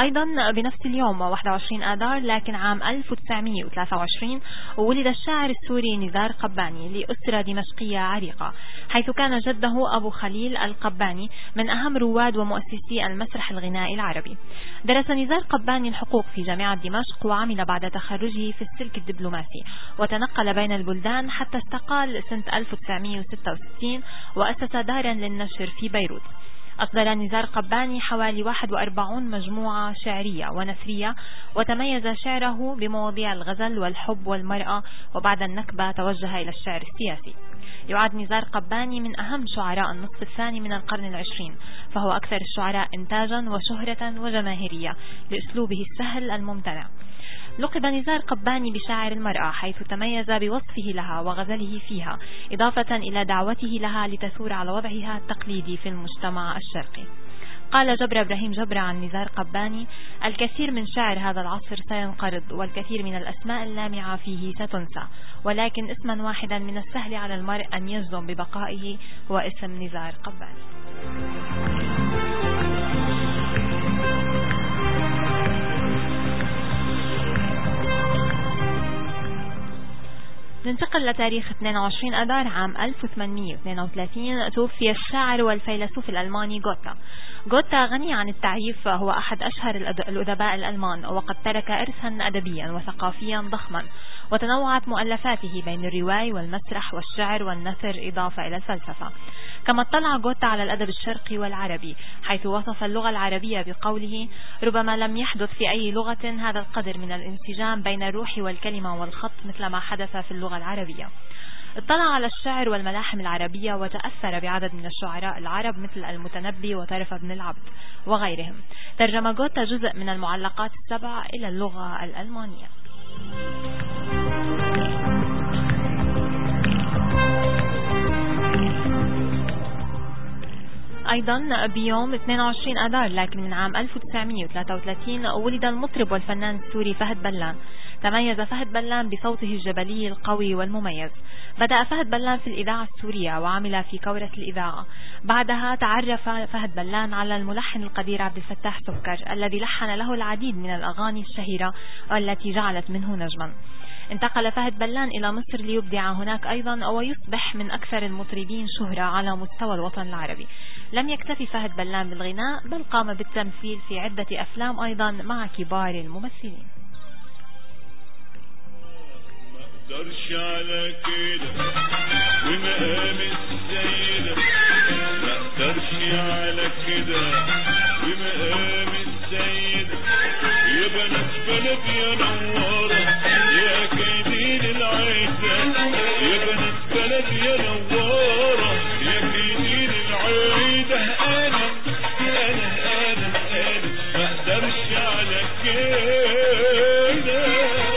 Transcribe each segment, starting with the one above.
أيضا بنفس اليوم 21 آذار لكن عام 1923 ولد الشاعر السوري نزار قباني لأسرة دمشقية عريقة، حيث كان جده أبو خليل القباني من أهم رواد ومؤسسي المسرح الغنائي العربي. درس نزار قباني الحقوق في جامعة دمشق، وعمل بعد تخرجه في السلك الدبلوماسي، وتنقل بين البلدان حتى استقال سنة 1966 وأسس دارا للنشر في بيروت. أصدر نزار قباني حوالي 41 مجموعة شعرية ونثرية، وتميز شعره بمواضيع الغزل والحب والمرأة، وبعد النكبة توجه إلى الشعر السياسي. يعد نزار قباني من أهم شعراء النصف الثاني من القرن العشرين، فهو أكثر الشعراء إنتاجا وشهرة وجماهيرية لأسلوبه السهل الممتنع. لقب نزار قباني بشاعر المرأة، حيث تميز بوصفه لها وغزله فيها، إضافة إلى دعوته لها لتثور على وضعها التقليدي في المجتمع الشرقي. قال جبر إبراهيم جبر عن نزار قباني: الكثير من شعر هذا العصر سينقرض، والكثير من الأسماء اللامعة فيه ستنسى، ولكن اسما واحدا من السهل على المرء أن يجزم ببقائه، هو اسم نزار قباني. ننتقل لتاريخ 22 آذار عام 1832. توفي الشاعر والفيلسوف الألماني غوتا. غوتا غني عن التعريف، هو أحد أشهر الأدباء الألمان، وقد ترك إرثا أدبيا وثقافيا ضخما، وتنوعت مؤلفاته بين الرواي والمسرح والشعر والنثر إضافة إلى الفلسفة. كما اطلع غوتا على الأدب الشرقي والعربي، حيث وصف اللغة العربية بقوله: ربما لم يحدث في أي لغة هذا القدر من الانسجام بين الروح والكلمة والخط مثل ما حدث في اللغة العربية. اطلع على الشعر والملاحم العربية، وتأثر بعدد من الشعراء العرب مثل المتنبي وطرف بن العبد وغيرهم. ترجم غوتا جزء من المعلقات السبع إلى اللغة الألمانية. أيضا بيوم 22 آذار لكن من عام 1933 ولد المطرب والفنان السوري فهد بلان. تميز فهد بلان بصوته الجبلي القوي والمميز. بدأ فهد بلان في الإذاعة السورية وعمل في كورة الإذاعة. بعدها تعرف فهد بلان على الملحن القدير عبد الفتاح سكر، الذي لحن له العديد من الأغاني الشهيرة والتي جعلت منه نجما. انتقل فهد بلان إلى مصر ليبدع هناك أيضا، ويصبح من أكثر المطربين شهرة على مستوى الوطن العربي. لم يكتفي فهد بلان بالغناء، بل قام بالتمثيل في عدة أفلام أيضا مع كبار الممثلين. ما اقدرش على كده ومقام السيدة، ما اقدرش على كده ومقام السيدة، يا بنات بلدي يا نوارة يا كيدين العيدة، يا بنات بلدي يا نوارة يا كيدين العيدة. أنا ما اقدرش على كده.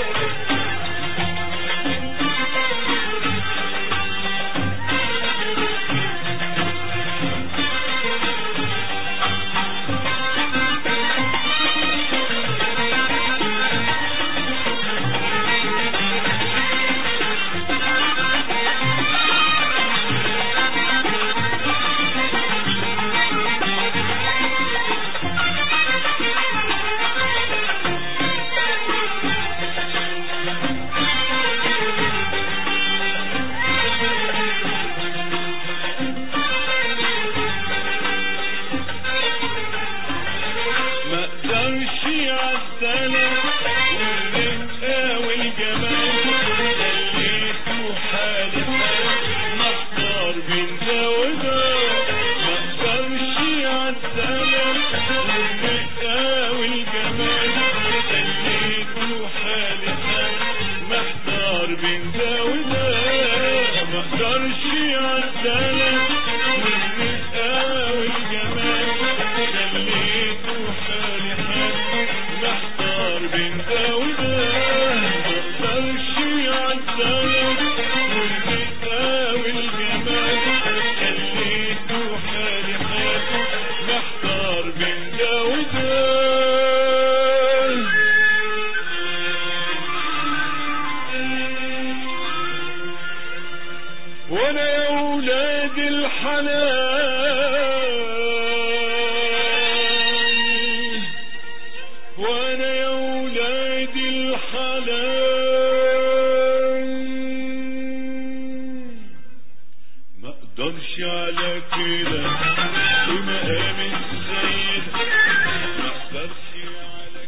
وانا يا ولاد الحلال اقدرش على كده ومقام السيد ما اقدرش على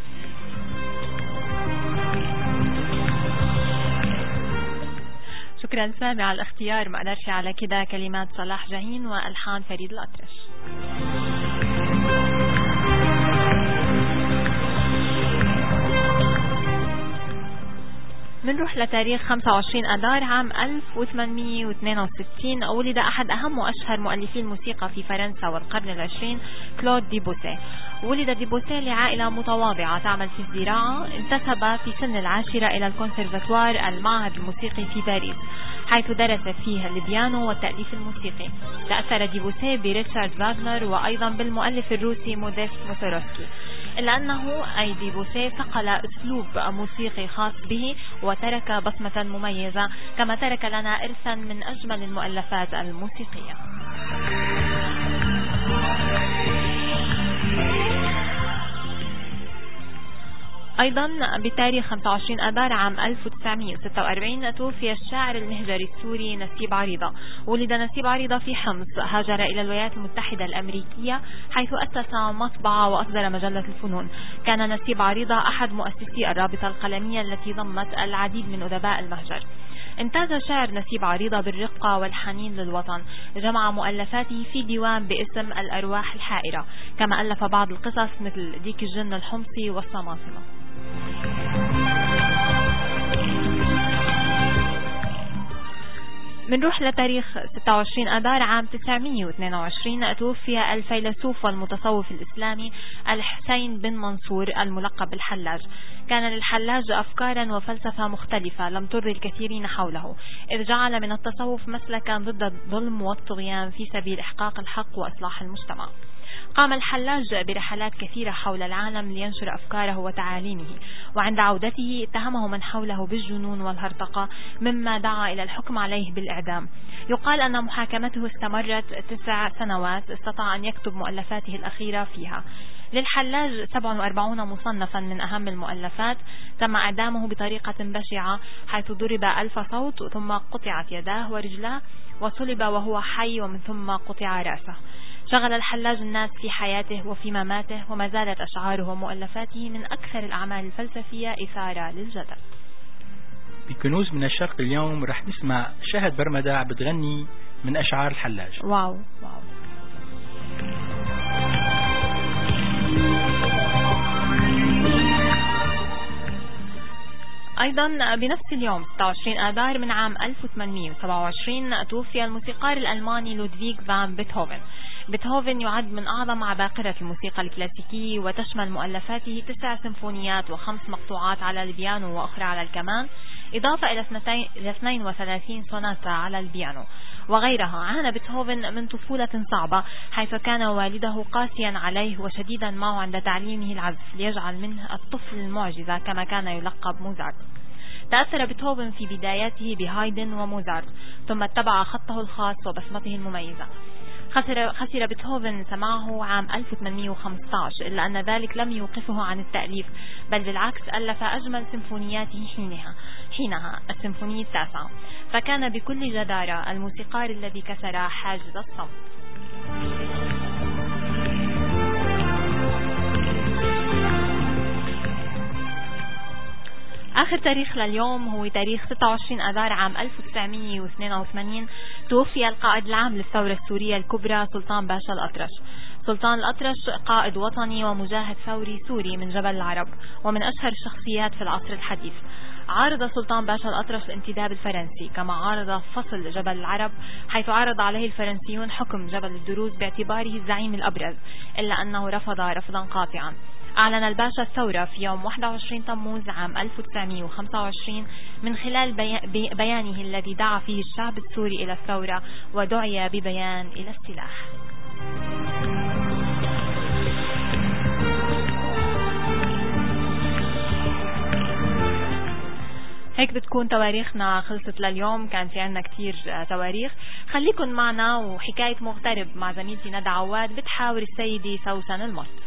كده. شكرا سامي على الاختيار، ما قدرش على كده، كلمات صلاح جاهين والحان فريد الأطرش. منروح لتاريخ 25 أذار عام 1862 ولد أحد أهم وأشهر مؤلفي الموسيقى في فرنسا والقرن العشرين، كلود ديبوسي. ولد ديبوسي لعائلة متواضعة تعمل في الزراعة. انتسب في سن العاشرة إلى الكونسرفاتوار، المعهد الموسيقي في باريس، حيث درس فيه البيانو والتأليف الموسيقي. تأثر ديبوسي بريتشارد فاغنر وأيضا بالمؤلف الروسي موديست موسوروفسكي، إلا أنه أي ديبوسي صقل أسلوب موسيقي خاص به وترك بصمة مميزة، كما ترك لنا إرثا من أجمل المؤلفات الموسيقية. أيضا بتاريخ 25 أذار عام 1946 توفي الشاعر المهجري السوري نسيب عريضة. ولد نسيب عريضة في حمص، هاجر إلى الولايات المتحدة الأمريكية حيث أسس مطبعة وأصدر مجلة الفنون. كان نسيب عريضة أحد مؤسسي الرابطة القلمية التي ضمت العديد من أدباء المهجر. امتاز شاعر نسيب عريضة بالرقة والحنين للوطن. جمع مؤلفاته في ديوان باسم الأرواح الحائرة، كما ألف بعض القصص مثل ديك الجن الحمصي والصماصمة. منروح لتاريخ 26 أذار عام 922 توفي الفيلسوف والمتصوف الإسلامي الحسين بن منصور الملقب بالحلاج. كان للحلاج أفكارا وفلسفة مختلفة لم ترضي الكثيرين حوله، إذ جعل من التصوف مسلكا ضد الظلم والطغيان في سبيل إحقاق الحق وإصلاح المجتمع. قام الحلاج برحلات كثيرة حول العالم لينشر أفكاره وتعاليمه، وعند عودته اتهمه من حوله بالجنون والهرطقة، مما دعا إلى الحكم عليه بالإعدام. يقال أن محاكمته استمرت 9 سنوات، استطاع أن يكتب مؤلفاته الأخيرة فيها. للحلاج 47 مصنفا من أهم المؤلفات. تم إعدامه بطريقة بشعة، حيث ضرب 1000 صوت ثم قطعت يداه ورجلاه، وصلب وهو حي ومن ثم قطع رأسه. شغل الحلاج الناس في حياته وفي مماته، وما زالت أشعاره ومؤلفاته من أكثر الأعمال الفلسفية إثارة للجدل. بكنوز من الشرق اليوم رح نسمع شهد برمدة بتغني من أشعار الحلاج. واو واو. أيضا بنفس اليوم 26 آذار من عام 1827 توفي الموسيقار الألماني لودفيغ فان بيتهوفن. بيتهوفن يعد من أعظم عباقرة الموسيقى الكلاسيكية، وتشمل مؤلفاته 9 سيمفونيات و5 مقطوعات على البيانو وأخرى على الكمان، إضافة إلى 32 سوناتا على البيانو وغيرها. عانى بيتهوفن من طفولة صعبة، حيث كان والده قاسيا عليه وشديدا معه عند تعليمه العزف، ليجعل منه الطفل المعجزة كما كان يلقب موزارت. تأثر بيتهوفن في بداياته بهايدن وموزارت، ثم اتبع خطه الخاص وبصمته المميزة. خسر بيتهوفن سماعه عام 1815، إلا أن ذلك لم يوقفه عن التأليف، بل بالعكس ألف أجمل سيمفونياته حينها السيمفونية 9، فكان بكل جدارة الموسيقار الذي كسر حاجز الصمت. آخر تاريخ لليوم هو تاريخ 26 آذار عام 1982 توفي القائد العام للثورة السورية الكبرى سلطان باشا الأطرش. سلطان الأطرش قائد وطني ومجاهد ثوري سوري من جبل العرب، ومن أشهر الشخصيات في العصر الحديث. عارض سلطان باشا الأطرش الانتداب الفرنسي، كما عارض فصل جبل العرب، حيث عارض عليه الفرنسيون حكم جبل الدروز باعتباره الزعيم الأبرز، إلا أنه رفض رفضا قاطعا. أعلن الباشا الثورة في يوم 21 تموز عام 1925 من خلال بيانه الذي دعا فيه الشعب السوري إلى الثورة، ودعي ببيان إلى السلاح. هيك بتكون تواريخنا خلصت لليوم. كان في عنا كتير تواريخ. خليكن معنا وحكاية مغترب مع زميلتي ندى عواد بتحاور السيدة سوسن المصري.